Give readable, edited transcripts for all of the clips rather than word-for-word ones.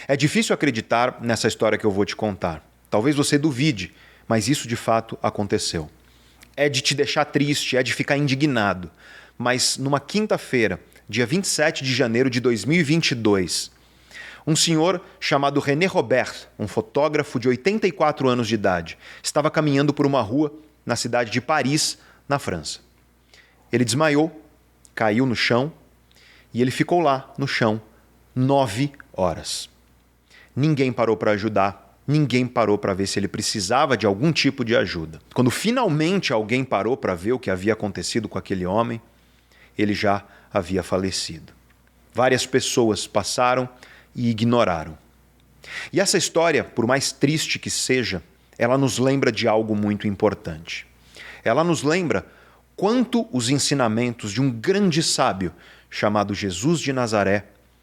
É difícil acreditar nessa história que eu vou te contar. Talvez você duvide, mas isso de fato aconteceu. É de te deixar triste, é de ficar indignado. Mas numa quinta-feira, dia 27 de janeiro de 2022, um senhor chamado René Robert, um fotógrafo de 84 anos de idade, estava caminhando por uma rua na cidade de Paris, na França. Ele desmaiou, caiu no chão e ele ficou lá no chão 9 horas. Ninguém parou para ajudar, ninguém parou para ver se ele precisava de algum tipo de ajuda. Quando finalmente alguém parou para ver o que havia acontecido com aquele homem, ele já havia falecido. Várias pessoas passaram e ignoraram. E essa história, por mais triste que seja, ela nos lembra de algo muito importante. Ela nos lembra quanto os ensinamentos de um grande sábio chamado Jesus de Nazaré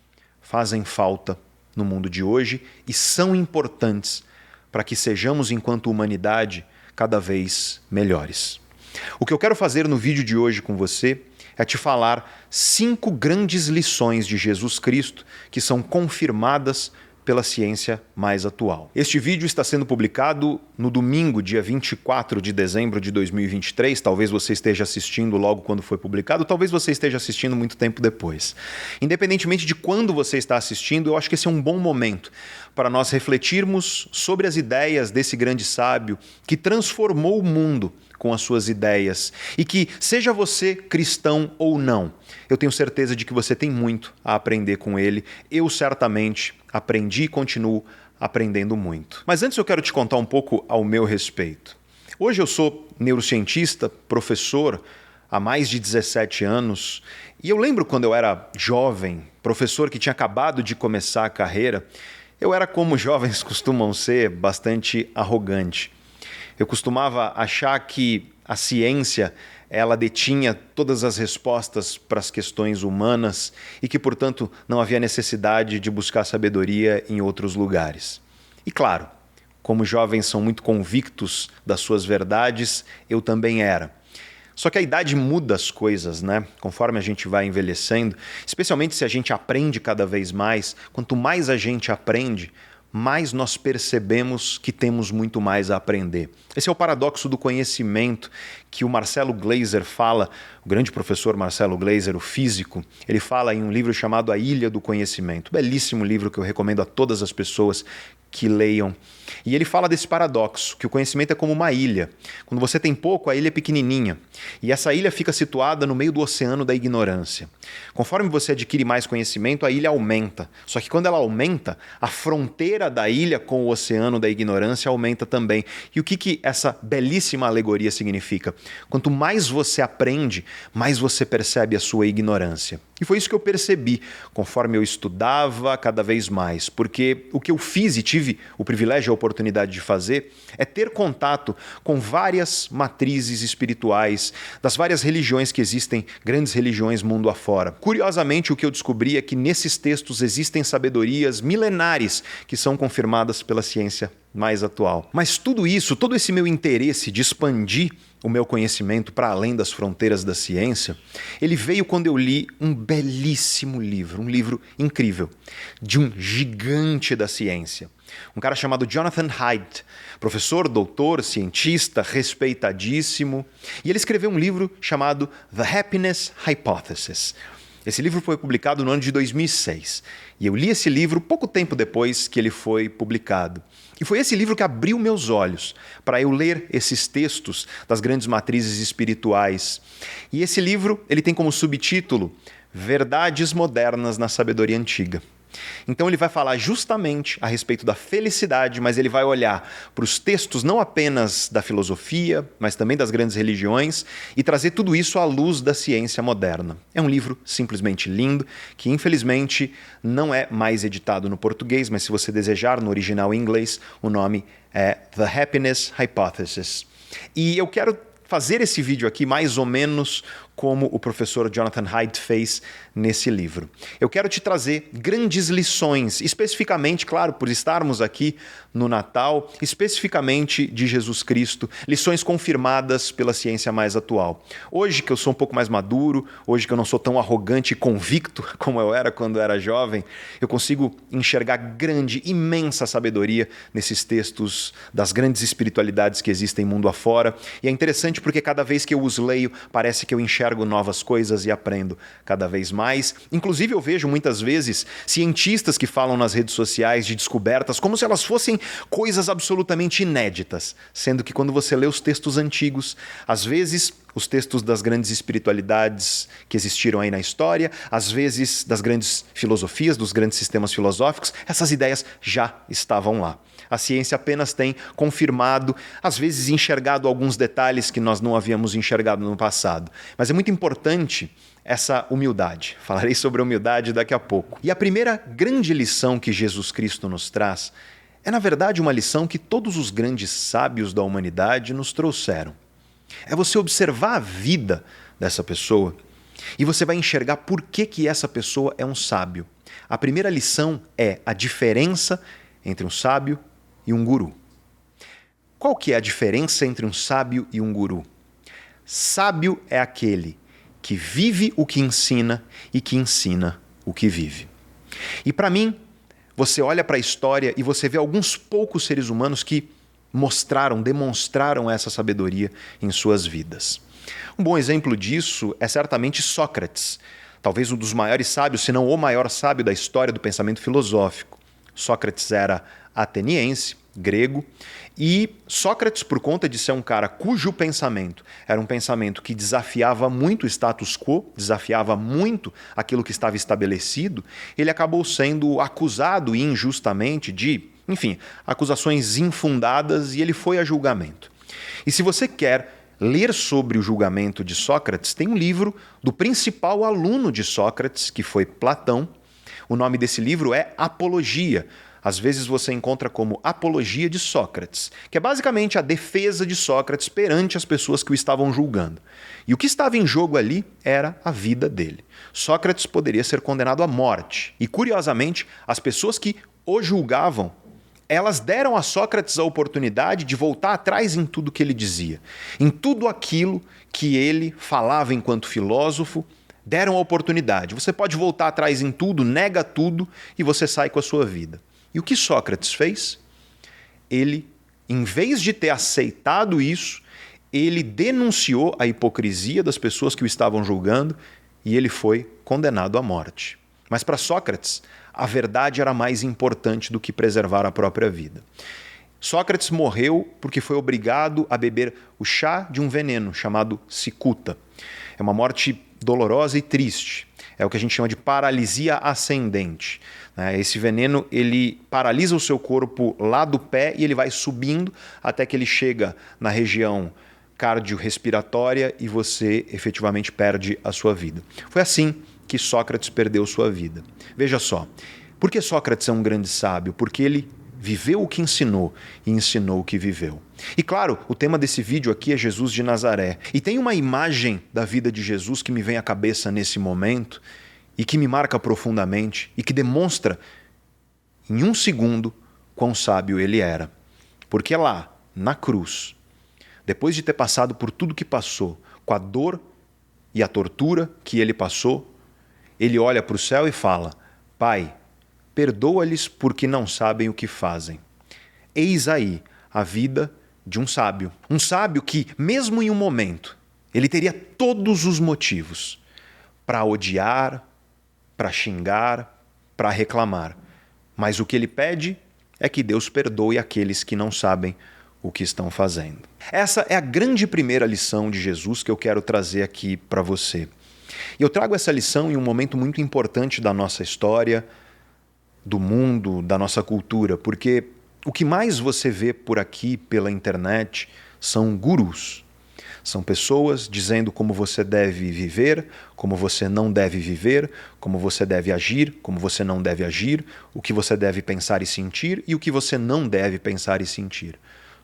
fazem falta no mundo de hoje e são importantes para que sejamos, enquanto humanidade, cada vez melhores. O que eu quero fazer no vídeo de hoje com você é te falar 5 grandes lições de Jesus Cristo que são confirmadas pela ciência mais atual. Este vídeo está sendo publicado no domingo, dia 24 de dezembro de 2023. Talvez você esteja assistindo logo quando foi publicado, talvez você esteja assistindo muito tempo depois. Independentemente de quando você está assistindo, eu acho que esse é um bom momento para nós refletirmos sobre as ideias desse grande sábio que transformou o mundo com as suas ideias e que, seja você cristão ou não, eu tenho certeza de que você tem muito a aprender com ele. Eu certamente aprendi e continuo aprendendo muito. Mas antes eu quero te contar um pouco ao meu respeito. Hoje eu sou neurocientista, professor há mais de 17 anos, e eu lembro quando eu era jovem, professor que tinha acabado de começar a carreira, eu era, como jovens costumam ser, bastante arrogante. Eu costumava achar que a ciência ela detinha todas as respostas para as questões humanas e que, portanto, não havia necessidade de buscar sabedoria em outros lugares. E claro, como jovens são muito convictos das suas verdades, eu também era. Só que a idade muda as coisas, né? Conforme a gente vai envelhecendo, especialmente se a gente aprende cada vez mais. Quanto mais a gente aprende, mais nós percebemos que temos muito mais a aprender. Esse é o paradoxo do conhecimento que o Marcelo Gleiser fala, o grande professor Marcelo Gleiser, o físico, ele fala em um livro chamado A Ilha do Conhecimento. Belíssimo livro que eu recomendo a todas as pessoas que leiam. E ele fala desse paradoxo, que o conhecimento é como uma ilha. Quando você tem pouco, a ilha é pequenininha. E essa ilha fica situada no meio do oceano da ignorância. Conforme você adquire mais conhecimento, a ilha aumenta. Só que quando ela aumenta, a fronteira da ilha com o oceano da ignorância aumenta também. E o que essa belíssima alegoria significa? Quanto mais você aprende, mais você percebe a sua ignorância. E foi isso que eu percebi conforme eu estudava cada vez mais, porque o que eu fiz e tive o privilégio e a oportunidade de fazer é ter contato com várias matrizes espirituais, das várias religiões que existem, grandes religiões mundo afora. Curiosamente, o que eu descobri é que nesses textos existem sabedorias milenares que são confirmadas pela ciência mais atual. Mas tudo isso, todo esse meu interesse de expandir o meu conhecimento para além das fronteiras da ciência, ele veio quando eu li um belíssimo livro, um livro incrível, de um gigante da ciência. Um cara chamado Jonathan Haidt, professor, doutor, cientista, respeitadíssimo. E ele escreveu um livro chamado The Happiness Hypothesis. Esse livro foi publicado no ano de 2006. E eu li esse livro pouco tempo depois que ele foi publicado. E foi esse livro que abriu meus olhos para eu ler esses textos das grandes matrizes espirituais. E esse livro ele tem como subtítulo Verdades Modernas na Sabedoria Antiga. Então ele vai falar justamente a respeito da felicidade, mas ele vai olhar para os textos não apenas da filosofia, mas também das grandes religiões e trazer tudo isso à luz da ciência moderna. É um livro simplesmente lindo, que infelizmente não é mais editado no português, mas se você desejar no original em inglês, o nome é The Happiness Hypothesis. E eu quero fazer esse vídeo aqui mais ou menos como o professor Jonathan Haidt fez nesse livro. Eu quero te trazer grandes lições, especificamente, claro, por estarmos aqui no Natal, especificamente de Jesus Cristo, lições confirmadas pela ciência mais atual. Hoje que eu sou um pouco mais maduro, hoje que eu não sou tão arrogante e convicto como eu era quando era jovem, eu consigo enxergar grande, imensa sabedoria nesses textos das grandes espiritualidades que existem mundo afora. E é interessante porque cada vez que eu os leio, parece que eu enxergo novas coisas e aprendo cada vez mais. Inclusive eu vejo muitas vezes cientistas que falam nas redes sociais de descobertas como se elas fossem coisas absolutamente inéditas, sendo que quando você lê os textos antigos, às vezes os textos das grandes espiritualidades que existiram aí na história, às vezes das grandes filosofias, dos grandes sistemas filosóficos, essas ideias já estavam lá. A ciência apenas tem confirmado, às vezes enxergado alguns detalhes que nós não havíamos enxergado no passado. Mas é muito importante essa humildade. Falarei sobre a humildade daqui a pouco. E a primeira grande lição que Jesus Cristo nos traz é, na verdade, uma lição que todos os grandes sábios da humanidade nos trouxeram. É você observar a vida dessa pessoa e você vai enxergar por que essa pessoa é um sábio. A primeira lição é a diferença entre um sábio e um guru. Qual que é a diferença entre um sábio e um guru? Sábio é aquele que vive o que ensina e que ensina o que vive. E para mim, você olha para a história e você vê alguns poucos seres humanos que demonstraram essa sabedoria em suas vidas. Um bom exemplo disso é certamente Sócrates, talvez um dos maiores sábios, se não o maior sábio da história do pensamento filosófico. Sócrates era ateniense, grego, e Sócrates, por conta de ser um cara cujo pensamento era um pensamento que desafiava muito o status quo, desafiava muito aquilo que estava estabelecido, ele acabou sendo acusado injustamente de, enfim, acusações infundadas, e ele foi a julgamento. E se você quer ler sobre o julgamento de Sócrates, tem um livro do principal aluno de Sócrates, que foi Platão. O nome desse livro é Apologia. Às vezes você encontra como Apologia de Sócrates, que é basicamente a defesa de Sócrates perante as pessoas que o estavam julgando. E o que estava em jogo ali era a vida dele. Sócrates poderia ser condenado à morte. E, curiosamente, as pessoas que o julgavam, elas deram a Sócrates a oportunidade de voltar atrás em tudo que ele dizia. Em tudo aquilo que ele falava enquanto filósofo, deram a oportunidade. Você pode voltar atrás em tudo, nega tudo e você sai com a sua vida. E o que Sócrates fez? Ele, em vez de ter aceitado isso, ele denunciou a hipocrisia das pessoas que o estavam julgando e ele foi condenado à morte. Mas para Sócrates, a verdade era mais importante do que preservar a própria vida. Sócrates morreu porque foi obrigado a beber o chá de um veneno chamado cicuta. É uma morte dolorosa e triste. É o que a gente chama de paralisia ascendente. Esse veneno ele paralisa o seu corpo lá do pé e ele vai subindo até que ele chega na região cardiorrespiratória e você efetivamente perde a sua vida. Foi assim que Sócrates perdeu sua vida. Veja só, por que Sócrates é um grande sábio? Porque ele viveu o que ensinou e ensinou o que viveu. E claro, o tema desse vídeo aqui é Jesus de Nazaré. E tem uma imagem da vida de Jesus que me vem à cabeça nesse momento e que me marca profundamente e que demonstra em um segundo quão sábio ele era. Porque lá, na cruz, depois de ter passado por tudo que passou, com a dor e a tortura que ele passou, ele olha para o céu e fala: Pai, perdoa-lhes porque não sabem o que fazem. Eis aí a vida de um sábio. Um sábio que, mesmo em um momento, ele teria todos os motivos para odiar, para xingar, para reclamar. Mas o que ele pede é que Deus perdoe aqueles que não sabem o que estão fazendo. Essa é a grande primeira lição de Jesus que eu quero trazer aqui para você. E eu trago essa lição em um momento muito importante da nossa história, do mundo, da nossa cultura, porque o que mais você vê por aqui pela internet são gurus. São pessoas dizendo como você deve viver, como você não deve viver, como você deve agir, como você não deve agir, o que você deve pensar e sentir e o que você não deve pensar e sentir.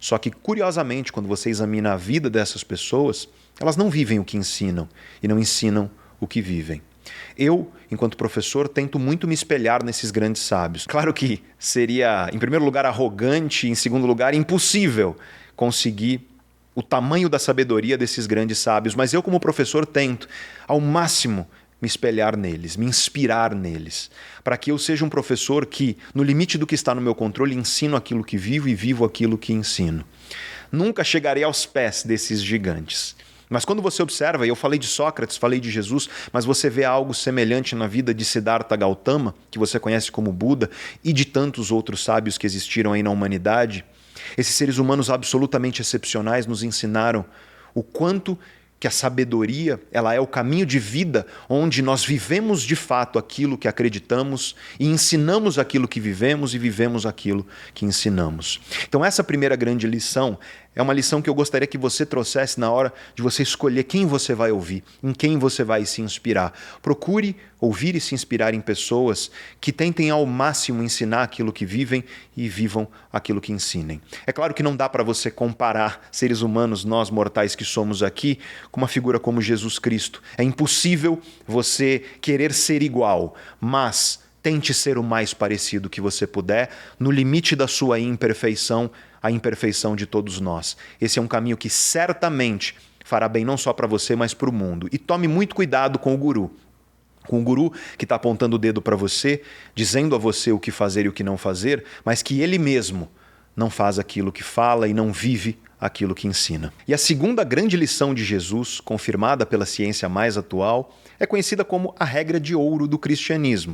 Só que, curiosamente, quando você examina a vida dessas pessoas, elas não vivem o que ensinam e não ensinam o que vivem. Eu, enquanto professor, tento muito me espelhar nesses grandes sábios. Claro que seria, em primeiro lugar, arrogante, em segundo lugar, impossível conseguir o tamanho da sabedoria desses grandes sábios, mas eu, como professor, tento, ao máximo, me espelhar neles, me inspirar neles, para que eu seja um professor que, no limite do que está no meu controle, ensino aquilo que vivo e vivo aquilo que ensino. Nunca chegarei aos pés desses gigantes. Mas quando você observa, e eu falei de Sócrates, falei de Jesus, mas você vê algo semelhante na vida de Siddhartha Gautama, que você conhece como Buda, e de tantos outros sábios que existiram aí na humanidade, esses seres humanos absolutamente excepcionais nos ensinaram o quanto que a sabedoria, ela é o caminho de vida onde nós vivemos de fato aquilo que acreditamos e ensinamos aquilo que vivemos e vivemos aquilo que ensinamos. Então essa primeira grande lição é uma lição que eu gostaria que você trouxesse na hora de você escolher quem você vai ouvir, em quem você vai se inspirar. Procure ouvir e se inspirar em pessoas que tentem ao máximo ensinar aquilo que vivem e vivam aquilo que ensinem. É claro que não dá para você comparar seres humanos, nós mortais que somos aqui, com uma figura como Jesus Cristo. É impossível você querer ser igual, mas tente ser o mais parecido que você puder, no limite da sua imperfeição, a imperfeição de todos nós. Esse é um caminho que certamente fará bem não só para você, mas para o mundo. E tome muito cuidado com o guru. Com o guru que está apontando o dedo para você, dizendo a você o que fazer e o que não fazer, mas que ele mesmo não faz aquilo que fala e não vive aquilo que ensina. E a segunda grande lição de Jesus, confirmada pela ciência mais atual, é conhecida como a regra de ouro do cristianismo.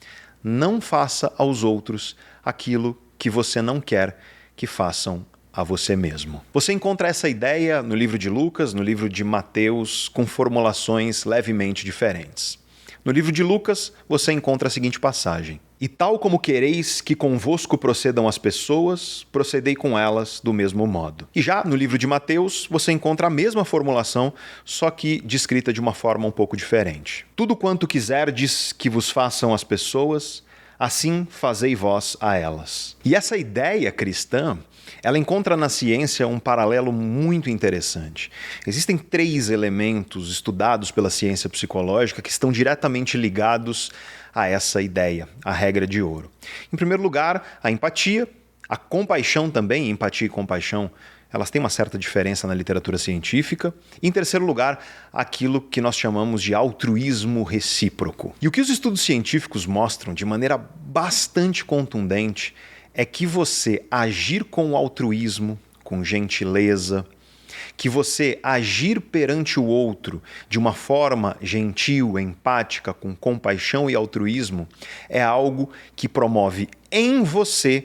Não faça aos outros aquilo que você não quer que façam a você mesmo. Você encontra essa ideia no livro de Lucas, no livro de Mateus, com formulações levemente diferentes. No livro de Lucas, você encontra a seguinte passagem: "E tal como quereis que convosco procedam as pessoas, procedei com elas do mesmo modo." E já no livro de Mateus, você encontra a mesma formulação, só que descrita de uma forma um pouco diferente. "Tudo quanto quiserdes que vos façam as pessoas, assim fazei vós a elas." E essa ideia cristã, ela encontra na ciência um paralelo muito interessante. Existem 3 elementos estudados pela ciência psicológica que estão diretamente ligados a essa ideia, a regra de ouro. Em primeiro lugar, a empatia, a compaixão também, empatia e compaixão, elas têm uma certa diferença na literatura científica. E, em terceiro lugar, aquilo que nós chamamos de altruísmo recíproco. E o que os estudos científicos mostram de maneira bastante contundente é que você agir com altruísmo, com gentileza, que você agir perante o outro de uma forma gentil, empática, com compaixão e altruísmo, é algo que promove em você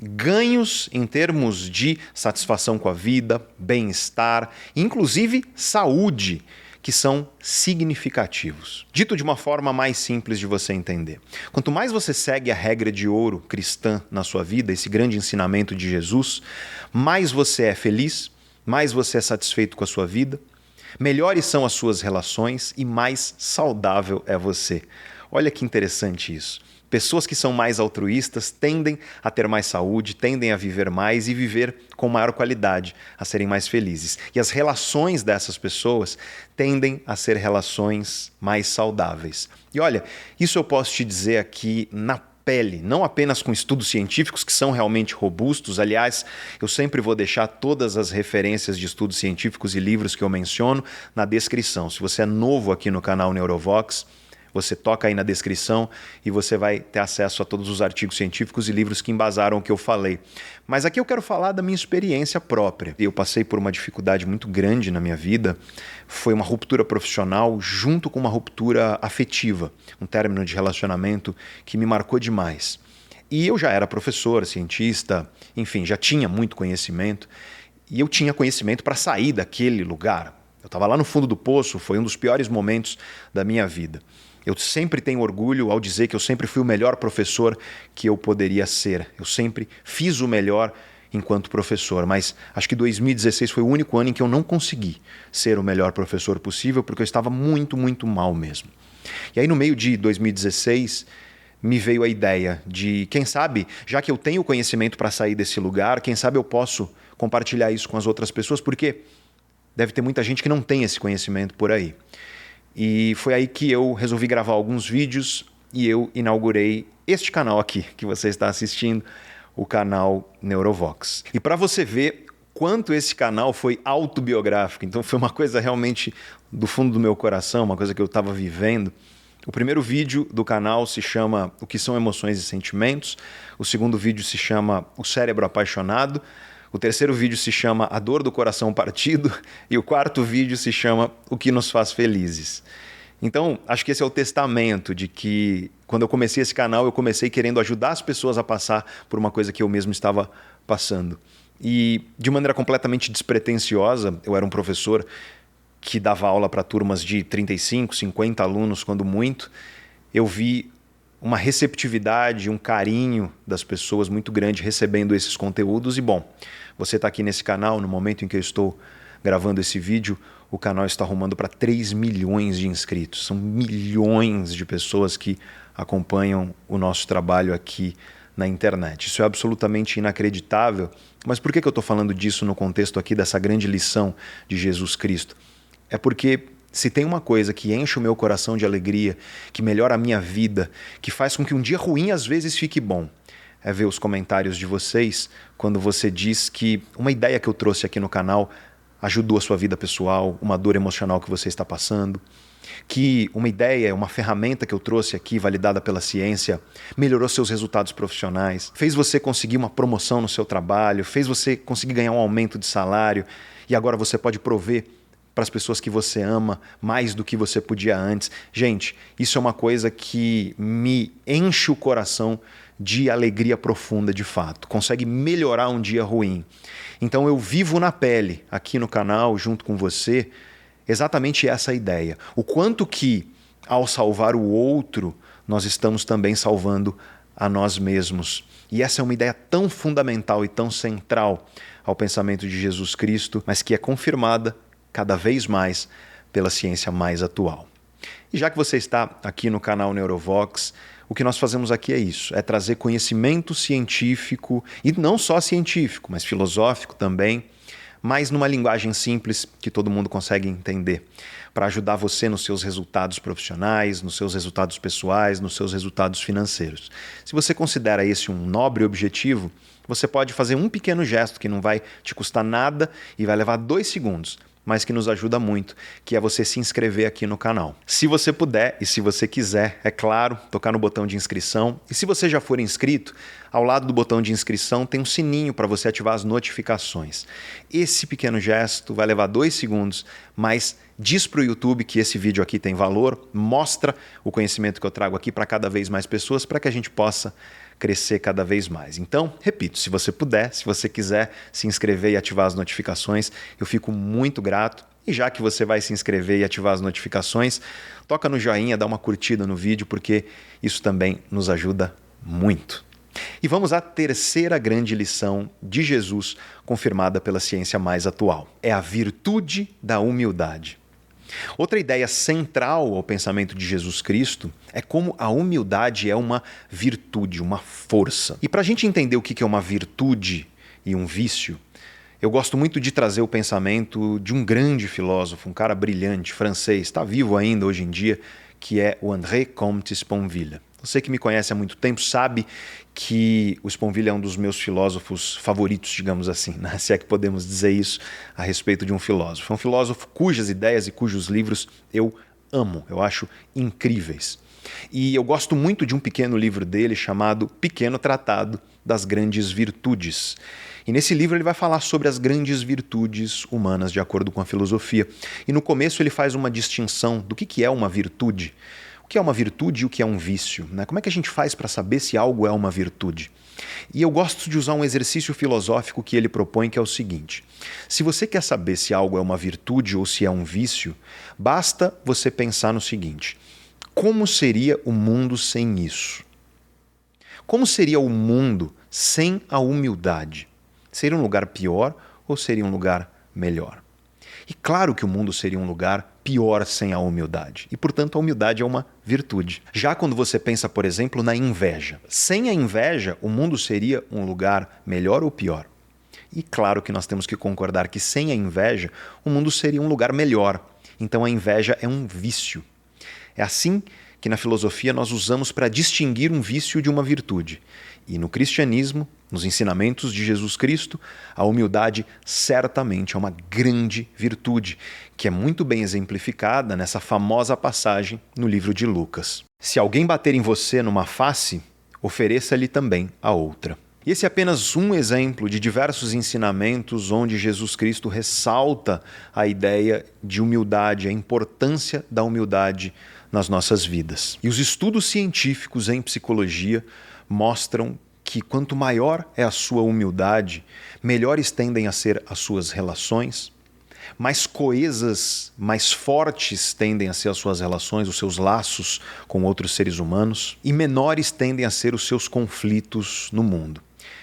ganhos em termos de satisfação com a vida, bem-estar, inclusive saúde, que são significativos. Dito de uma forma mais simples de você entender, quanto mais você segue a regra de ouro cristã na sua vida, esse grande ensinamento de Jesus, mais você é feliz, mais você é satisfeito com a sua vida, melhores são as suas relações e mais saudável é você. Olha que interessante isso. Pessoas que são mais altruístas tendem a ter mais saúde, tendem a viver mais e viver com maior qualidade, a serem mais felizes. E as relações dessas pessoas tendem a ser relações mais saudáveis. E olha, isso eu posso te dizer aqui na pele, não apenas com estudos científicos que são realmente robustos. Aliás, eu sempre vou deixar todas as referências de estudos científicos e livros que eu menciono na descrição. Se você é novo aqui no canal Neurovox, você toca aí na descrição e você vai ter acesso a todos os artigos científicos e livros que embasaram o que eu falei. Mas aqui eu quero falar da minha experiência própria. Eu passei por uma dificuldade muito grande na minha vida. Foi uma ruptura profissional junto com uma ruptura afetiva, um término de relacionamento que me marcou demais. E eu já era professor, cientista, enfim, já tinha muito conhecimento. E eu tinha conhecimento para sair daquele lugar. Eu estava lá no fundo do poço, foi um dos piores momentos da minha vida. Eu sempre tenho orgulho ao dizer que eu sempre fui o melhor professor que eu poderia ser. Eu sempre fiz o melhor enquanto professor, mas acho que 2016 foi o único ano em que eu não consegui ser o melhor professor possível, porque eu estava muito, muito mal mesmo. E aí no meio de 2016, me veio a ideia de, quem sabe, já que eu tenho conhecimento para sair desse lugar, quem sabe eu posso compartilhar isso com as outras pessoas, porque deve ter muita gente que não tem esse conhecimento por aí. E foi aí que eu resolvi gravar alguns vídeos e eu inaugurei este canal aqui que você está assistindo, o canal Neurovox. E para você ver quanto esse canal foi autobiográfico, então foi uma coisa realmente do fundo do meu coração, uma coisa que eu estava vivendo. O primeiro vídeo do canal se chama O que são emoções e sentimentos, o segundo vídeo se chama O cérebro apaixonado, o terceiro vídeo se chama A dor do coração partido e o quarto vídeo se chama O que nos faz felizes. Então, acho que esse é o testamento de que, quando eu comecei esse canal, eu comecei querendo ajudar as pessoas a passar por uma coisa que eu mesmo estava passando. E, de maneira completamente despretensiosa, eu era um professor que dava aula para turmas de 35, 50 alunos, quando muito. Eu vi uma receptividade, um carinho das pessoas muito grande recebendo esses conteúdos. E, bom, você está aqui nesse canal, no momento em que eu estou gravando esse vídeo, o canal está arrumando para 3 milhões de inscritos. São milhões de pessoas que acompanham o nosso trabalho aqui na internet. Isso é absolutamente inacreditável. Mas por que eu estou falando disso no contexto aqui dessa grande lição de Jesus Cristo? É porque se tem uma coisa que enche o meu coração de alegria, que melhora a minha vida, que faz com que um dia ruim às vezes fique bom, é ver os comentários de vocês quando você diz que uma ideia que eu trouxe aqui no canal ajudou a sua vida pessoal, uma dor emocional que você está passando, que uma ideia, uma ferramenta que eu trouxe aqui, validada pela ciência, melhorou seus resultados profissionais, fez você conseguir uma promoção no seu trabalho, fez você conseguir ganhar um aumento de salário e agora você pode prover para as pessoas que você ama mais do que você podia antes. Gente, isso é uma coisa que me enche o coração de alegria profunda de fato. Consegue melhorar um dia ruim. Então eu vivo na pele aqui no canal, junto com você, exatamente essa ideia. O quanto que, ao salvar o outro, nós estamos também salvando a nós mesmos. E essa é uma ideia tão fundamental e tão central ao pensamento de Jesus Cristo, mas que é confirmada cada vez mais pela ciência mais atual. E já que você está aqui no canal Neurovox, o que nós fazemos aqui é isso, é trazer conhecimento científico, e não só científico, mas filosófico também, mas numa linguagem simples que todo mundo consegue entender, para ajudar você nos seus resultados profissionais, nos seus resultados pessoais, nos seus resultados financeiros. Se você considera esse um nobre objetivo, você pode fazer um pequeno gesto que não vai te custar nada e vai levar 2 segundos, mas que nos ajuda muito, que é você se inscrever aqui no canal. Se você puder e se você quiser, é claro, tocar no botão de inscrição. E se você já for inscrito, ao lado do botão de inscrição tem um sininho para você ativar as notificações. Esse pequeno gesto vai levar 2 segundos, mas diz para o YouTube que esse vídeo aqui tem valor, mostra o conhecimento que eu trago aqui para cada vez mais pessoas, para que a gente possa crescer cada vez mais. Então, repito, se você puder, se você quiser se inscrever e ativar as notificações, eu fico muito grato. E já que você vai se inscrever e ativar as notificações, toca no joinha, dá uma curtida no vídeo, porque isso também nos ajuda muito. E vamos à terceira grande lição de Jesus, confirmada pela ciência mais atual. É a virtude da humildade. Outra ideia central ao pensamento de Jesus Cristo é como a humildade é uma virtude, uma força. E para a gente entender o que é uma virtude e um vício, eu gosto muito de trazer o pensamento de um grande filósofo, um cara brilhante, francês, está vivo ainda hoje em dia, que é o André Comte Sponville. Você que me conhece há muito tempo sabe que o Sponville é um dos meus filósofos favoritos, digamos assim, né? Se é que podemos dizer isso a respeito de um filósofo. É um filósofo cujas ideias e cujos livros eu amo, eu acho incríveis. E eu gosto muito de um pequeno livro dele chamado Pequeno Tratado das Grandes Virtudes. E nesse livro ele vai falar sobre as grandes virtudes humanas, de acordo com a filosofia. E no começo ele faz uma distinção do que é uma virtude. O que é uma virtude e o que é um vício, né? Como é que a gente faz para saber se algo é uma virtude? E eu gosto de usar um exercício filosófico que ele propõe, que é o seguinte: se você quer saber se algo é uma virtude ou se é um vício, basta você pensar no seguinte: como seria o mundo sem isso? Como seria o mundo sem a humildade? Seria um lugar pior ou seria um lugar melhor? E claro que o mundo seria um lugar pior sem a humildade. E, portanto, a humildade é uma virtude. Já quando você pensa, por exemplo, na inveja. Sem a inveja, o mundo seria um lugar melhor ou pior? E claro que nós temos que concordar que sem a inveja, o mundo seria um lugar melhor. Então a inveja é um vício. É assim que na filosofia nós usamos para distinguir um vício de uma virtude. E no cristianismo, nos ensinamentos de Jesus Cristo, a humildade certamente é uma grande virtude, que é muito bem exemplificada nessa famosa passagem no livro de Lucas. Se alguém bater em você numa face, ofereça-lhe também a outra. E esse é apenas um exemplo de diversos ensinamentos onde Jesus Cristo ressalta a ideia de humildade, a importância da humildade nas nossas vidas. E os estudos científicos em psicologia mostram que quanto maior é a sua humildade, melhores tendem a ser as suas relações, mais coesas, mais fortes tendem a ser as suas relações, os seus laços com outros seres humanos, e menores tendem a ser os seus conflitos no mundo.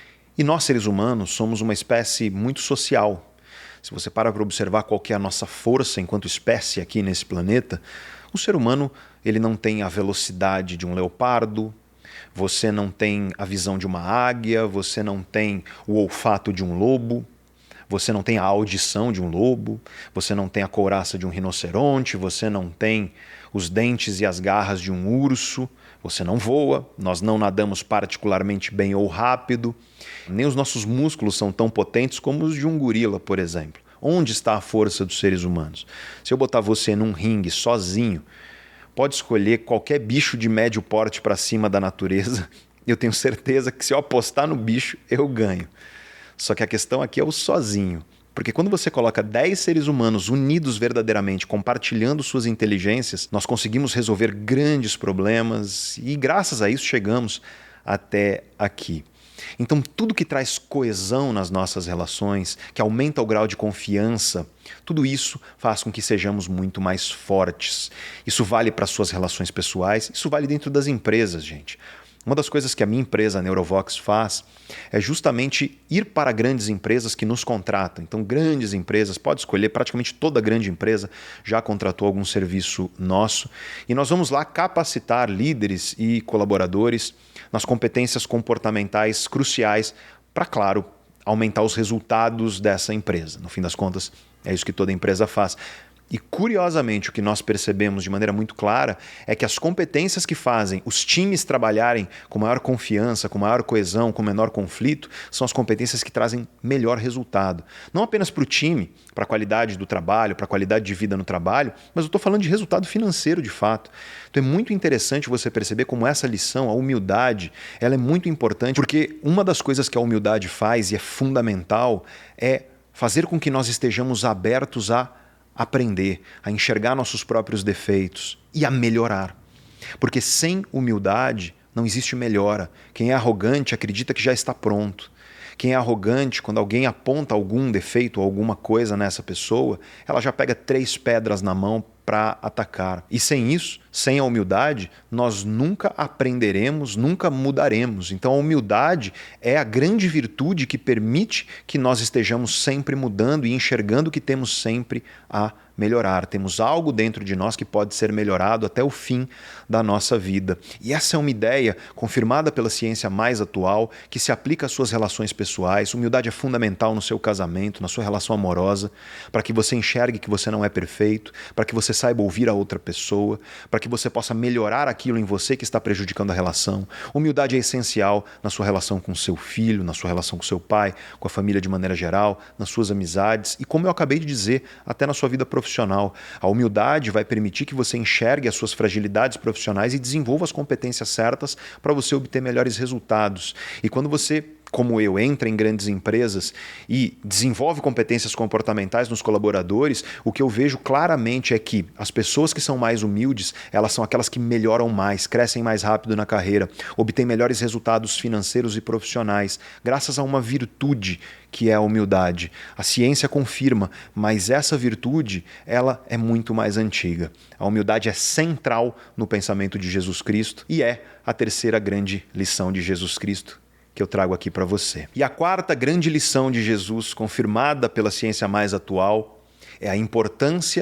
E nós, seres humanos, somos uma espécie muito social. Se você para observar qual que é a nossa força enquanto espécie aqui nesse planeta, o ser humano ele não tem a velocidade de um leopardo, você não tem a visão de uma águia, você não tem o olfato de um lobo, você não tem a audição de um lobo, você não tem a couraça de um rinoceronte, você não tem os dentes e as garras de um urso, você não voa, nós não nadamos particularmente bem ou rápido, nem os nossos músculos são tão potentes como os de um gorila, por exemplo. Onde está a força dos seres humanos? Se eu botar você num ringue sozinho, pode escolher qualquer bicho de médio porte para cima da natureza, eu tenho certeza que se eu apostar no bicho, eu ganho. Só que a questão aqui é o sozinho. Porque quando você coloca 10 seres humanos unidos verdadeiramente, compartilhando suas inteligências, nós conseguimos resolver grandes problemas e graças a isso chegamos até aqui. Então tudo que traz coesão nas nossas relações, que aumenta o grau de confiança, tudo isso faz com que sejamos muito mais fortes. Isso vale para suas relações pessoais, isso vale dentro das empresas, gente. Uma das coisas que a minha empresa, a Neurovox, faz é justamente ir para grandes empresas que nos contratam. Então, grandes empresas, pode escolher, praticamente toda grande empresa já contratou algum serviço nosso. E nós vamos lá capacitar líderes e colaboradores nas competências comportamentais cruciais para, claro, aumentar os resultados dessa empresa. No fim das contas, é isso que toda empresa faz. E, curiosamente, o que nós percebemos de maneira muito clara é que as competências que fazem os times trabalharem com maior confiança, com maior coesão, com menor conflito, são as competências que trazem melhor resultado. Não apenas para o time, para a qualidade do trabalho, para a qualidade de vida no trabalho, mas eu estou falando de resultado financeiro de fato. Então é muito interessante você perceber como essa lição, a humildade, ela é muito importante, porque uma das coisas que a humildade faz, e é fundamental, é fazer com que nós estejamos abertos a aprender, a enxergar nossos próprios defeitos e a melhorar. Porque sem humildade não existe melhora. Quem é arrogante acredita que já está pronto. Quem é arrogante, quando alguém aponta algum defeito ou alguma coisa nessa pessoa, ela já pega 3 pedras na mão para atacar. E sem isso, sem a humildade, nós nunca aprenderemos, nunca mudaremos. Então a humildade é a grande virtude que permite que nós estejamos sempre mudando e enxergando que temos sempre a melhorar. Temos algo dentro de nós que pode ser melhorado até o fim da nossa vida. E essa é uma ideia confirmada pela ciência mais atual, que se aplica às suas relações pessoais. Humildade é fundamental no seu casamento, na sua relação amorosa, para que você enxergue que você não é perfeito, para que você saiba ouvir a outra pessoa, para que você possa melhorar aquilo em você que está prejudicando a relação. Humildade é essencial na sua relação com seu filho, na sua relação com seu pai, com a família de maneira geral, nas suas amizades e, como eu acabei de dizer, até na sua vida profissional. A humildade vai permitir que você enxergue as suas fragilidades profissionais e desenvolva as competências certas para você obter melhores resultados. E quando você, como eu, entra em grandes empresas e desenvolve competências comportamentais nos colaboradores, o que eu vejo claramente é que as pessoas que são mais humildes, elas são aquelas que melhoram mais, crescem mais rápido na carreira, obtêm melhores resultados financeiros e profissionais, graças a uma virtude que é a humildade. A ciência confirma, mas essa virtude, ela é muito mais antiga. A humildade é central no pensamento de Jesus Cristo e é a terceira grande lição de Jesus Cristo que eu trago aqui para você. E a quarta grande lição de Jesus, confirmada pela ciência mais atual, é a importância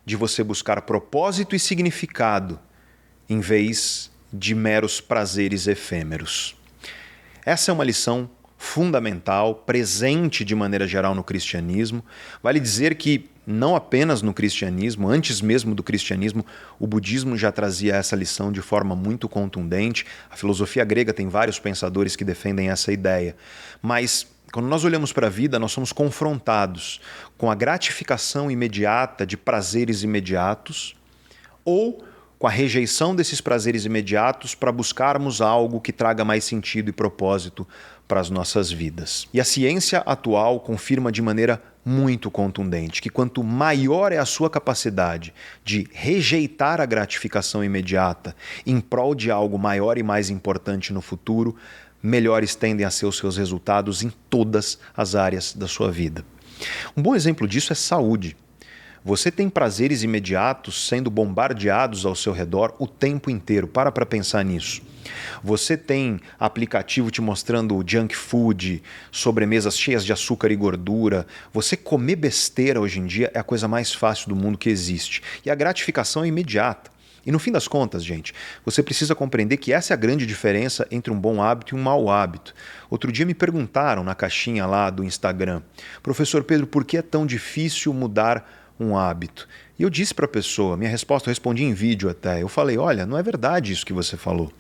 de você buscar propósito e significado em vez de meros prazeres efêmeros. Essa é uma lição fundamental, presente de maneira geral no cristianismo. Vale dizer que não apenas no cristianismo, antes mesmo do cristianismo, o budismo já trazia essa lição de forma muito contundente. A filosofia grega tem vários pensadores que defendem essa ideia. Mas quando nós olhamos para a vida, nós somos confrontados com a gratificação imediata de prazeres imediatos ou com a rejeição desses prazeres imediatos para buscarmos algo que traga mais sentido e propósito para as nossas vidas. E a ciência atual confirma de maneira muito contundente que quanto maior é a sua capacidade de rejeitar a gratificação imediata em prol de algo maior e mais importante no futuro, melhores tendem a ser os seus resultados em todas as áreas da sua vida. Um bom exemplo disso é saúde. Você tem prazeres imediatos sendo bombardeados ao seu redor o tempo inteiro. Para pensar nisso. Você tem aplicativo te mostrando junk food, sobremesas cheias de açúcar e gordura. Você comer besteira hoje em dia é a coisa mais fácil do mundo que existe. E a gratificação é imediata. E no fim das contas, gente, você precisa compreender que essa é a grande diferença entre um bom hábito e um mau hábito. Outro dia me perguntaram na caixinha lá do Instagram: Professor Pedro, por que é tão difícil mudar um hábito? E eu disse para a pessoa, minha resposta eu respondi em vídeo até, eu falei, olha, não é verdade isso que você falou.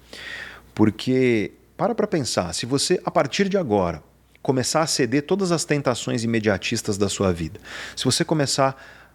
Porque, para pensar, se você, a partir de agora, começar a ceder todas as tentações imediatistas da sua vida, se você começar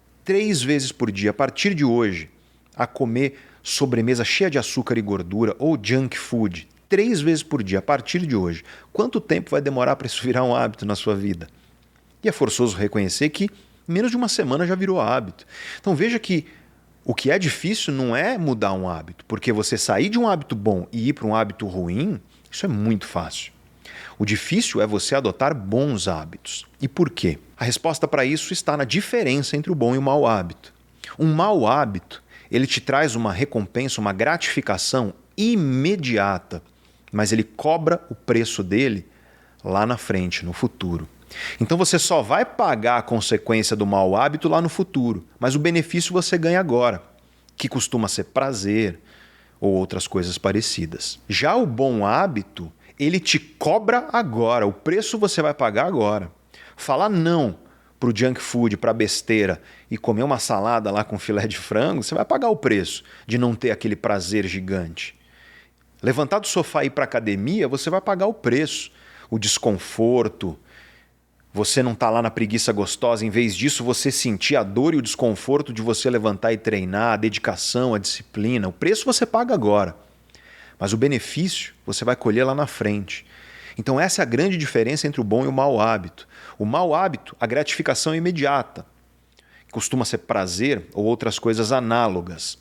3 vezes por dia, a partir de hoje, a comer sobremesa cheia de açúcar e gordura ou junk food, 3 vezes por dia, a partir de hoje, quanto tempo vai demorar para isso virar um hábito na sua vida? E é forçoso reconhecer que menos de uma semana já virou hábito. Então veja que o que é difícil não é mudar um hábito, porque você sair de um hábito bom e ir para um hábito ruim, isso é muito fácil. O difícil é você adotar bons hábitos. E por quê? A resposta para isso está na diferença entre o bom e o mau hábito. Um mau hábito, ele te traz uma recompensa, uma gratificação imediata, mas ele cobra o preço dele lá na frente, no futuro. Então você só vai pagar a consequência do mau hábito lá no futuro, mas o benefício você ganha agora, que costuma ser prazer ou outras coisas parecidas. Já o bom hábito, ele te cobra agora, o preço você vai pagar agora. Falar não para o junk food, para a besteira e comer uma salada lá com filé de frango, você vai pagar o preço de não ter aquele prazer gigante. Levantar do sofá e ir para a academia, você vai pagar o preço, o desconforto. Você não está lá na preguiça gostosa, em vez disso você sentir a dor e o desconforto de você levantar e treinar, a dedicação, a disciplina. O preço você paga agora, mas o benefício você vai colher lá na frente. Então essa é a grande diferença entre o bom e o mau hábito. O mau hábito, a gratificação é imediata, costuma ser prazer ou outras coisas análogas.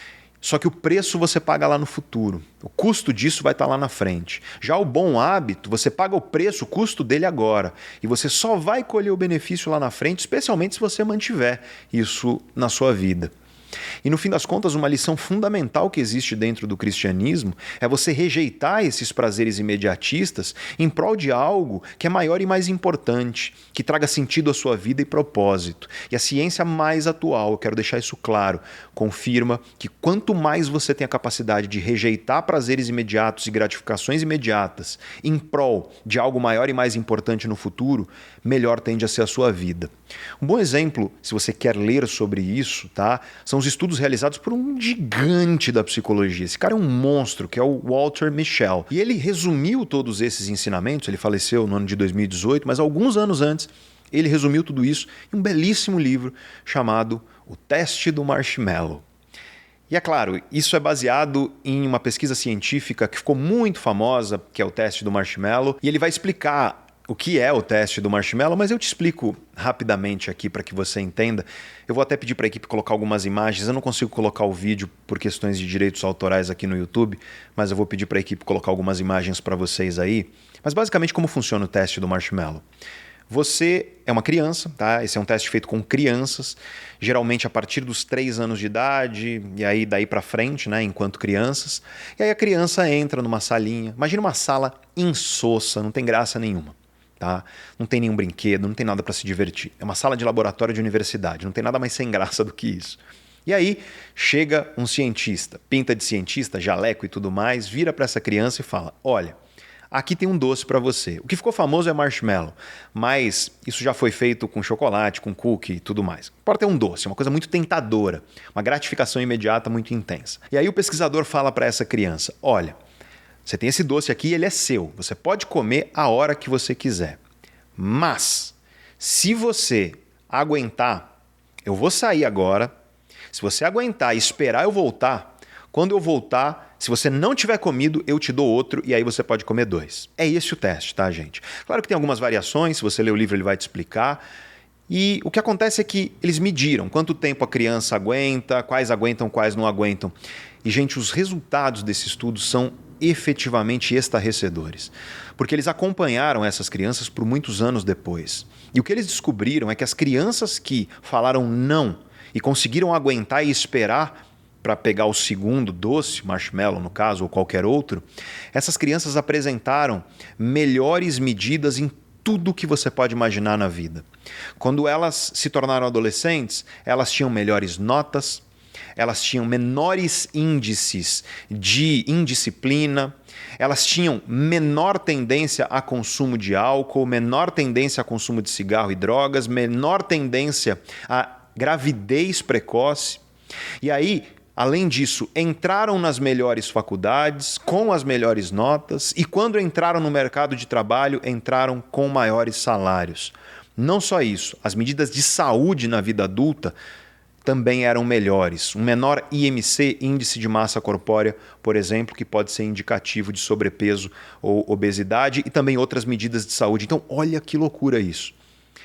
Só que o preço você paga lá no futuro. O custo disso vai estar lá na frente. Já o bom hábito, você paga o preço, o custo dele agora. E você só vai colher o benefício lá na frente, especialmente se você mantiver isso na sua vida. E no fim das contas, uma lição fundamental que existe dentro do cristianismo é você rejeitar esses prazeres imediatistas em prol de algo que é maior e mais importante, que traga sentido à sua vida e propósito. E a ciência mais atual, eu quero deixar isso claro, confirma que quanto mais você tem a capacidade de rejeitar prazeres imediatos e gratificações imediatas em prol de algo maior e mais importante no futuro, melhor tende a ser a sua vida. Um bom exemplo, se você quer ler sobre isso, tá? São os estudos realizados por um gigante da psicologia. Esse cara é um monstro, que é o Walter Mischel. E ele resumiu todos esses ensinamentos, ele faleceu no ano de 2018, mas alguns anos antes, ele resumiu tudo isso em um belíssimo livro chamado O Teste do Marshmallow. E é claro, isso é baseado em uma pesquisa científica que ficou muito famosa, que é o teste do marshmallow, e ele vai explicar o que é o teste do marshmallow, mas eu te explico rapidamente aqui para que você entenda. Eu vou até pedir para a equipe colocar algumas imagens. Eu não consigo colocar o vídeo por questões de direitos autorais aqui no YouTube, mas eu vou pedir para a equipe colocar algumas imagens para vocês aí. Mas basicamente como funciona o teste do marshmallow? Você é uma criança, tá? Esse é um teste feito com crianças, geralmente a partir dos 3 anos de idade, e aí daí para frente, né, enquanto crianças. E aí a criança entra numa salinha, imagina uma sala insossa, não tem graça nenhuma. Tá? Não tem nenhum brinquedo, não tem nada para se divertir. É uma sala de laboratório de universidade, não tem nada mais sem graça do que isso. E aí chega um cientista, pinta de cientista, jaleco e tudo mais, vira para essa criança e fala: olha, aqui tem um doce para você. O que ficou famoso é marshmallow, mas isso já foi feito com chocolate, com cookie e tudo mais. Pode ter um doce, uma coisa muito tentadora, uma gratificação imediata muito intensa. E aí o pesquisador fala para essa criança: olha, você tem esse doce aqui, ele é seu. Você pode comer a hora que você quiser. Mas, se você aguentar, eu vou sair agora. Se você aguentar e esperar eu voltar, quando eu voltar, se você não tiver comido, eu te dou outro e aí você pode comer 2. É esse o teste, tá, gente? Claro que tem algumas variações, se você ler o livro ele vai te explicar. E o que acontece é que eles mediram quanto tempo a criança aguenta, quais não aguentam. E, gente, os resultados desse estudo são efetivamente estarrecedores, porque eles acompanharam essas crianças por muitos anos depois. E o que eles descobriram é que as crianças que falaram não e conseguiram aguentar e esperar para pegar o segundo doce, marshmallow no caso, ou qualquer outro, essas crianças apresentaram melhores medidas em tudo que você pode imaginar na vida. Quando elas se tornaram adolescentes, elas tinham melhores notas, elas tinham menores índices de indisciplina, elas tinham menor tendência a consumo de álcool, menor tendência a consumo de cigarro e drogas, menor tendência a gravidez precoce. E aí, além disso, entraram nas melhores faculdades, com as melhores notas, e quando entraram no mercado de trabalho, entraram com maiores salários. Não só isso, as medidas de saúde na vida adulta também eram melhores. Um menor IMC, índice de massa corpórea, por exemplo, que pode ser indicativo de sobrepeso ou obesidade, e também outras medidas de saúde. Então, olha que loucura isso.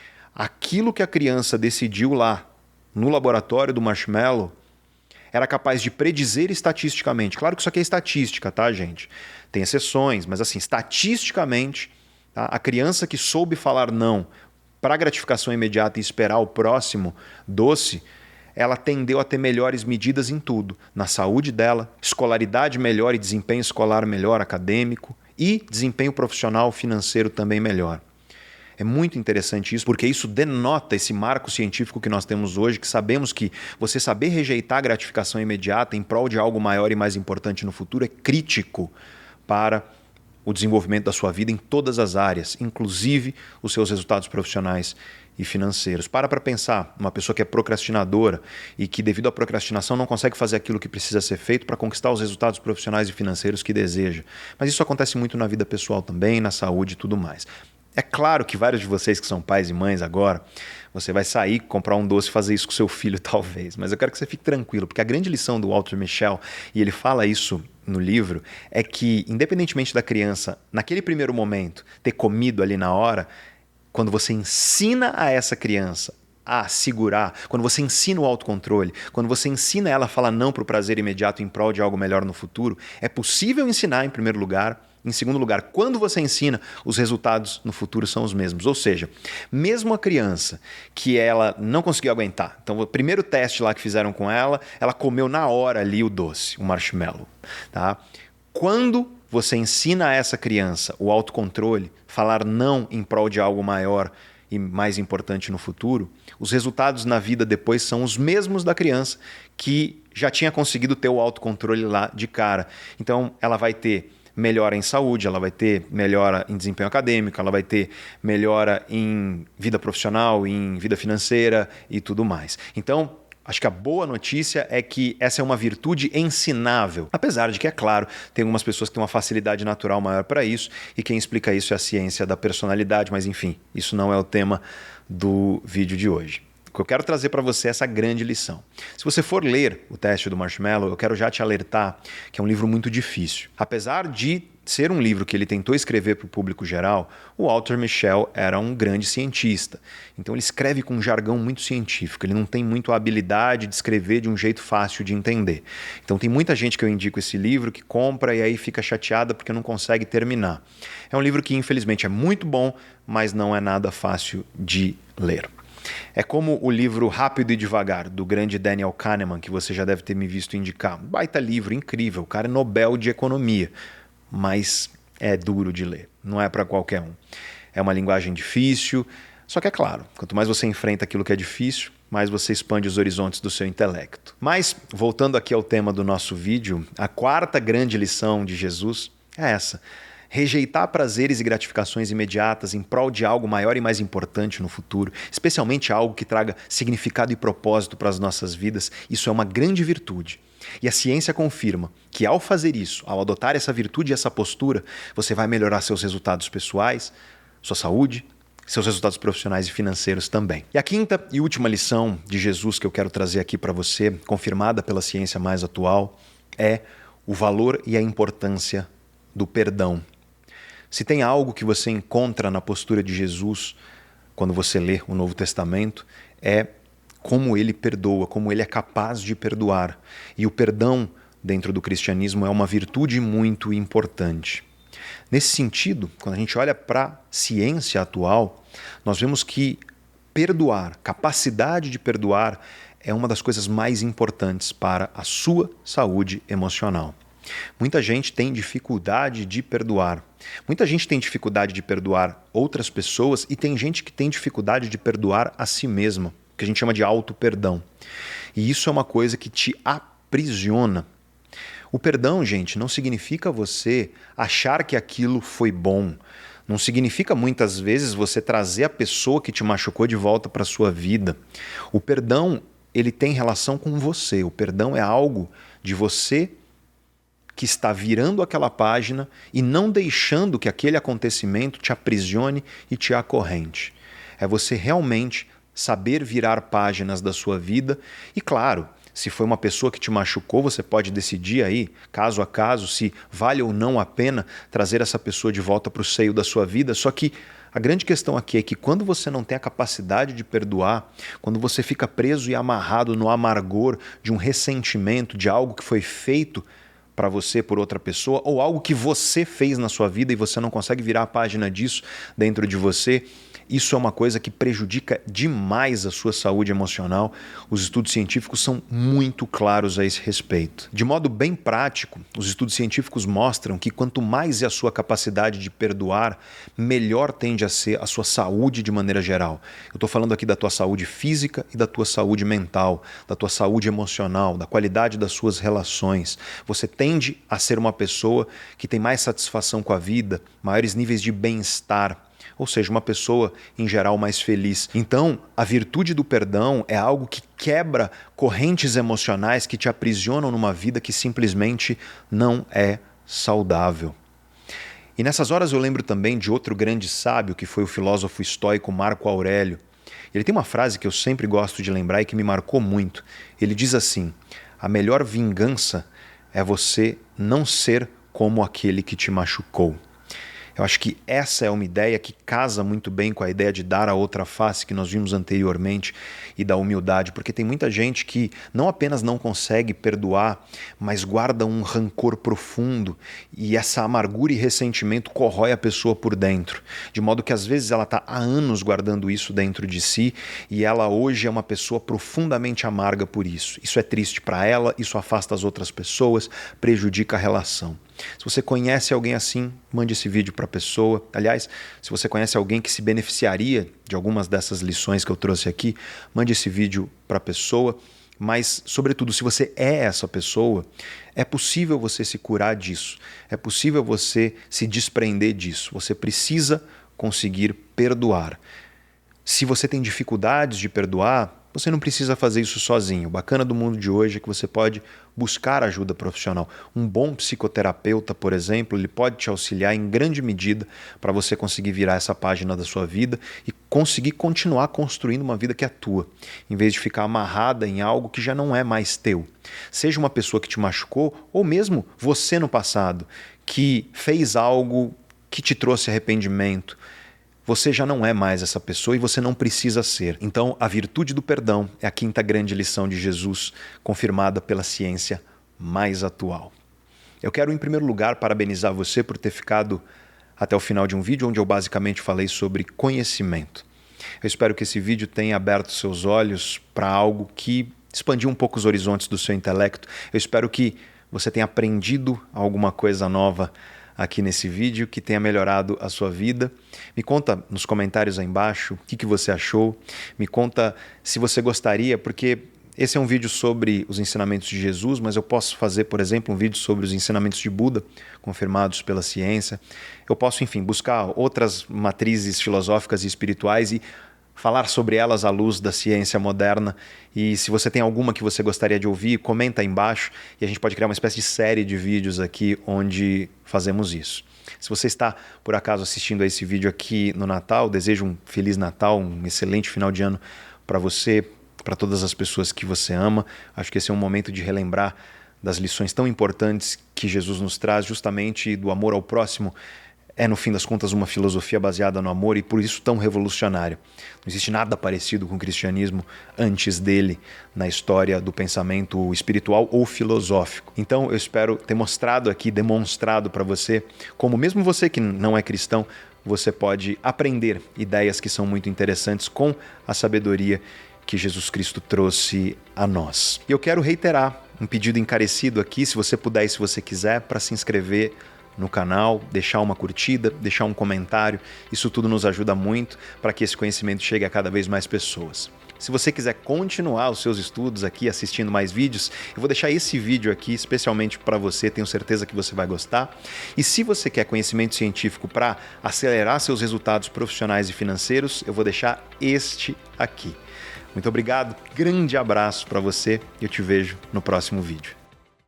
Aquilo que a criança decidiu lá, no laboratório do marshmallow, era capaz de predizer estatisticamente. Claro que isso aqui é estatística, tá, gente? Tem exceções, mas assim, estatisticamente, tá? A criança que soube falar não para gratificação imediata e esperar o próximo doce, ela tendeu a ter melhores medidas em tudo. Na saúde dela, escolaridade melhor e desempenho escolar melhor, acadêmico, e desempenho profissional financeiro também melhor. É muito interessante isso, porque isso denota esse marco científico que nós temos hoje, que sabemos que você saber rejeitar a gratificação imediata em prol de algo maior e mais importante no futuro é crítico para o desenvolvimento da sua vida em todas as áreas, inclusive os seus resultados profissionais e financeiros. Para pensar, uma pessoa que é procrastinadora e que devido à procrastinação não consegue fazer aquilo que precisa ser feito para conquistar os resultados profissionais e financeiros que deseja. Mas isso acontece muito na vida pessoal também, na saúde e tudo mais. É claro que vários de vocês que são pais e mães agora, você vai sair, comprar um doce e fazer isso com seu filho talvez, mas eu quero que você fique tranquilo, porque a grande lição do Walter Mischel, e ele fala isso no livro, é que independentemente da criança, naquele primeiro momento, ter comido ali na hora, quando você ensina a essa criança a segurar, quando você ensina o autocontrole, quando você ensina ela a falar não para o prazer imediato em prol de algo melhor no futuro, é possível ensinar em primeiro lugar. Em segundo lugar, quando você ensina, os resultados no futuro são os mesmos. Ou seja, mesmo a criança que ela não conseguiu aguentar, então o primeiro teste lá que fizeram com ela, ela comeu na hora ali o doce, o marshmallow. Tá? Quando você ensina a essa criança o autocontrole, falar não em prol de algo maior e mais importante no futuro, os resultados na vida depois são os mesmos da criança que já tinha conseguido ter o autocontrole lá de cara. Então ela vai ter melhora em saúde, ela vai ter melhora em desempenho acadêmico, ela vai ter melhora em vida profissional, em vida financeira e tudo mais. Então, acho que a boa notícia é que essa é uma virtude ensinável. Apesar de que, é claro, tem algumas pessoas que têm uma facilidade natural maior para isso e quem explica isso é a ciência da personalidade, mas enfim, isso não é o tema do vídeo de hoje. Eu quero trazer para você essa grande lição. Se você for ler o teste do marshmallow, eu quero já te alertar que é um livro muito difícil. Apesar de ser um livro que ele tentou escrever para o público geral, o Walter Mischel era um grande cientista. Então ele escreve com um jargão muito científico, ele não tem muito a habilidade de escrever de um jeito fácil de entender. Então tem muita gente que eu indico esse livro que compra e aí fica chateada porque não consegue terminar. É um livro que infelizmente é muito bom, mas não é nada fácil de ler. É como o livro Rápido e Devagar, do grande Daniel Kahneman, que você já deve ter me visto indicar. Baita livro, incrível, o cara é Nobel de Economia, mas é duro de ler, não é para qualquer um. É uma linguagem difícil, Só que é claro, quanto mais você enfrenta aquilo que é difícil, mais você expande os horizontes do seu intelecto. Mas, voltando aqui ao tema do nosso vídeo, a quarta grande lição de Jesus é essa: rejeitar prazeres e gratificações imediatas em prol de algo maior e mais importante no futuro, especialmente algo que traga significado e propósito para as nossas vidas, isso é uma grande virtude. E a ciência confirma que ao fazer isso, ao adotar essa virtude e essa postura, você vai melhorar seus resultados pessoais, sua saúde, seus resultados profissionais e financeiros também. E a quinta e última lição de Jesus que eu quero trazer aqui para você, confirmada pela ciência mais atual, é o valor e a importância do perdão. Se tem algo que você encontra na postura de Jesus quando você lê o Novo Testamento, é como ele perdoa, como ele é capaz de perdoar. E o perdão dentro do cristianismo é uma virtude muito importante. Nesse sentido, quando a gente olha para a ciência atual, nós vemos que perdoar, capacidade de perdoar, é uma das coisas mais importantes para a sua saúde emocional. Muita gente tem dificuldade de perdoar. Muita gente tem dificuldade de perdoar outras pessoas e tem gente que tem dificuldade de perdoar a si mesma, que a gente chama de auto-perdão. E isso é uma coisa que te aprisiona. O perdão, gente, não significa você achar que aquilo foi bom. Não significa muitas vezes você trazer a pessoa que te machucou de volta para a sua vida. O perdão, ele tem relação com você. O perdão é algo de você que está virando aquela página e não deixando que aquele acontecimento te aprisione e te acorrente. É você realmente saber virar páginas da sua vida e, claro, se foi uma pessoa que te machucou, você pode decidir aí, caso a caso, se vale ou não a pena trazer essa pessoa de volta para o seio da sua vida. Só que a grande questão aqui é que quando você não tem a capacidade de perdoar, quando você fica preso e amarrado no amargor de um ressentimento, de algo que foi feito para você por outra pessoa, ou algo que você fez na sua vida e você não consegue virar a página disso dentro de você, isso é uma coisa que prejudica demais a sua saúde emocional. Os estudos científicos são muito claros a esse respeito. De modo bem prático, os estudos científicos mostram que quanto mais é a sua capacidade de perdoar, melhor tende a ser a sua saúde de maneira geral. Eu estou falando aqui da tua saúde física e da tua saúde mental, da tua saúde emocional, da qualidade das suas relações. Você tende a ser uma pessoa que tem mais satisfação com a vida, maiores níveis de bem-estar, ou seja, uma pessoa, em geral, mais feliz. Então, a virtude do perdão é algo que quebra correntes emocionais que te aprisionam numa vida que simplesmente não é saudável. E nessas horas eu lembro também de outro grande sábio, que foi o filósofo estoico Marco Aurélio. Ele tem uma frase que eu sempre gosto de lembrar e que me marcou muito. Ele diz assim: a melhor vingança é você não ser como aquele que te machucou. Eu acho que essa é uma ideia que casa muito bem com a ideia de dar a outra face que nós vimos anteriormente e da humildade, porque tem muita gente que não apenas não consegue perdoar, mas guarda um rancor profundo e essa amargura e ressentimento corrói a pessoa por dentro, de modo que às vezes ela está há anos guardando isso dentro de si e ela hoje é uma pessoa profundamente amarga por isso. Isso é triste para ela, isso afasta as outras pessoas, prejudica a relação. Se você conhece alguém assim, mande esse vídeo para a pessoa. Aliás, se você conhece alguém que se beneficiaria de algumas dessas lições que eu trouxe aqui, mande esse vídeo para a pessoa. Mas, sobretudo, se você é essa pessoa, é possível você se curar disso. É possível você se desprender disso. Você precisa conseguir perdoar. Se você tem dificuldades de perdoar, você não precisa fazer isso sozinho. O bacana do mundo de hoje é que você pode buscar ajuda profissional. Um bom psicoterapeuta, por exemplo, ele pode te auxiliar em grande medida para você conseguir virar essa página da sua vida e conseguir continuar construindo uma vida que é tua, em vez de ficar amarrada em algo que já não é mais teu. Seja uma pessoa que te machucou ou mesmo você no passado, que fez algo que te trouxe arrependimento. Você já não é mais essa pessoa e você não precisa ser. Então, a virtude do perdão é a quinta grande lição de Jesus, confirmada pela ciência mais atual. Eu quero, em primeiro lugar, parabenizar você por ter ficado até o final de um vídeo onde eu basicamente falei sobre conhecimento. Eu espero que esse vídeo tenha aberto seus olhos para algo que expandiu um pouco os horizontes do seu intelecto. Eu espero que você tenha aprendido alguma coisa nova aqui nesse vídeo, que tenha melhorado a sua vida. Me conta nos comentários aí embaixo o que você achou. Me conta se você gostaria, porque esse é um vídeo sobre os ensinamentos de Jesus, mas eu posso fazer, por exemplo, um vídeo sobre os ensinamentos de Buda, confirmados pela ciência. Eu posso, enfim, buscar outras matrizes filosóficas e espirituais e falar sobre elas à luz da ciência moderna. E se você tem alguma que você gostaria de ouvir, comenta aí embaixo e a gente pode criar uma espécie de série de vídeos aqui onde fazemos isso. Se você está, por acaso, assistindo a esse vídeo aqui no Natal, desejo um Feliz Natal, um excelente final de ano para você, para todas as pessoas que você ama. Acho que esse é um momento de relembrar das lições tão importantes que Jesus nos traz, justamente do amor ao próximo. É, no fim das contas, uma filosofia baseada no amor e por isso tão revolucionário. Não existe nada parecido com o cristianismo antes dele na história do pensamento espiritual ou filosófico. Então, eu espero ter mostrado aqui, demonstrado para você como mesmo você que não é cristão, você pode aprender ideias que são muito interessantes com a sabedoria que Jesus Cristo trouxe a nós. E eu quero reiterar um pedido encarecido aqui, se você puder e se você quiser, para se inscrever no canal, deixar uma curtida, deixar um comentário. Isso tudo nos ajuda muito para que esse conhecimento chegue a cada vez mais pessoas. Se você quiser continuar os seus estudos aqui, assistindo mais vídeos, eu vou deixar esse vídeo aqui especialmente para você, tenho certeza que você vai gostar. E se você quer conhecimento científico para acelerar seus resultados profissionais e financeiros, eu vou deixar este aqui. Muito obrigado, grande abraço para você e eu te vejo no próximo vídeo.